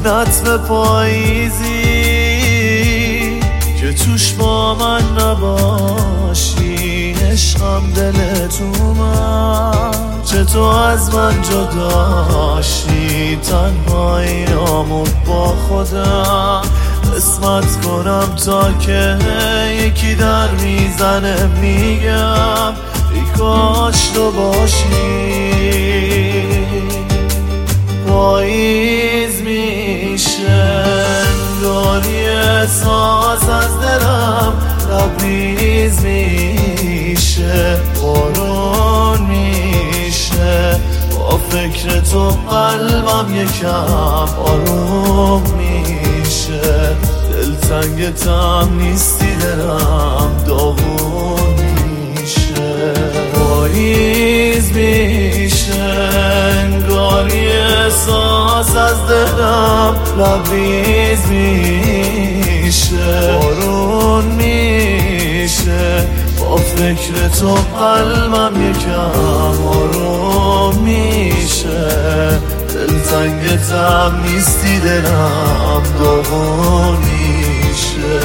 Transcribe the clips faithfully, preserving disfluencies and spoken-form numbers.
نطف پاییزی که توش با من نباشی، عشقم دل تو من چه تو از من جداشی، تنهایی نامون با خودم قسمت کنم تا که یکی در میزنه میگم ای کاش تو باشی. پاییز میشه انگاری احساس از دلم لبریز میشه، بارون میشه با فکر تو قلبم یکم آروم میشه، دلتنگتم نیستی دلم داغون میشه. پاییز میشه انگاری احساس از دلم لبریز میشه، بارون میشه با فکر تو قلبم یکم آروم میشه، دلتنگتم نیستی دلم داغون میشه.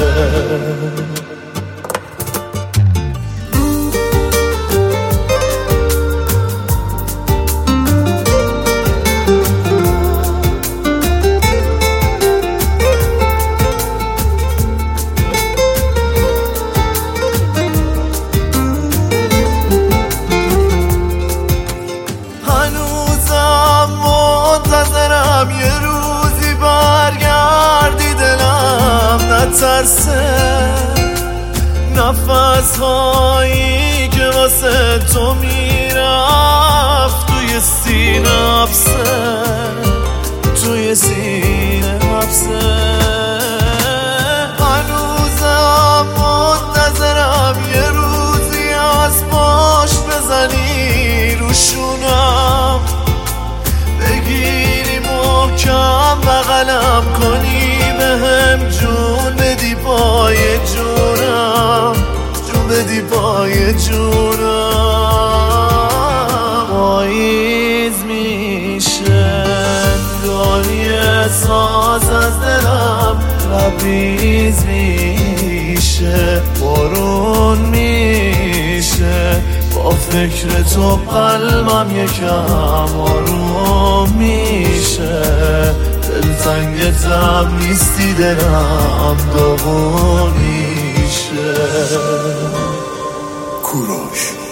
یه روزی برگردی دلم نترسه، نفس هایی که واسه تو میرفت توی سینه حبسه، توی سینه حبسه. هنوزم منتظرم یه روزی از پشت بزنی روشونم، بگیری محکم بغلم کنی بهم جون بدی پای جونم، جون بدی پای جونم. پاییز میشه انگاری احساس از دلم لبریز میشه، بارون میشه با فکر تو قلبم یکم آروم میشه، دلتنگتم نیستی دلم داغون میشه. کوروش